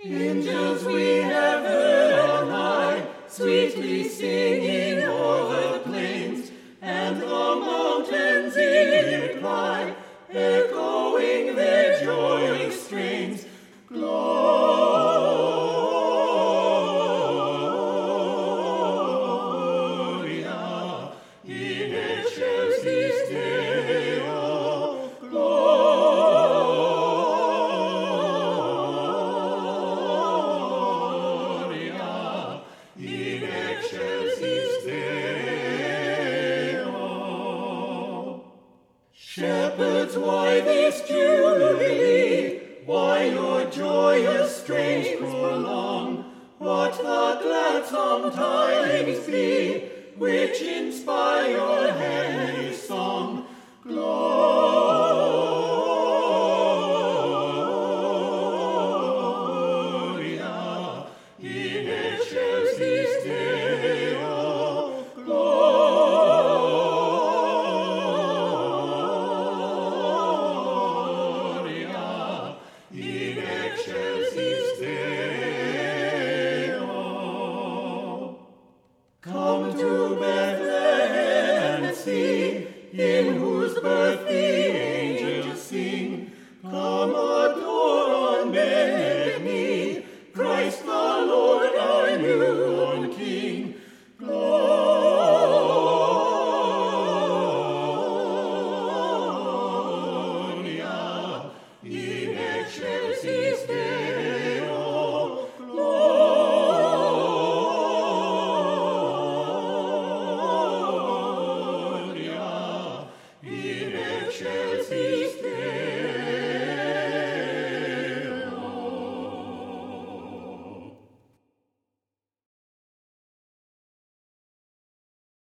Angels we have heard on high, sweetly singing o'er the plains, and the mountains in reply, echoing their joyous strains. Gloria in excelsis Deo. Gloria in excelsis Deo. Shepherds, why this jubilee? Why your joyous strains prolong? What the gladsome tidings be, which inspire your heavenly song? Gloria in excelsis Deo. Gloria in excelsis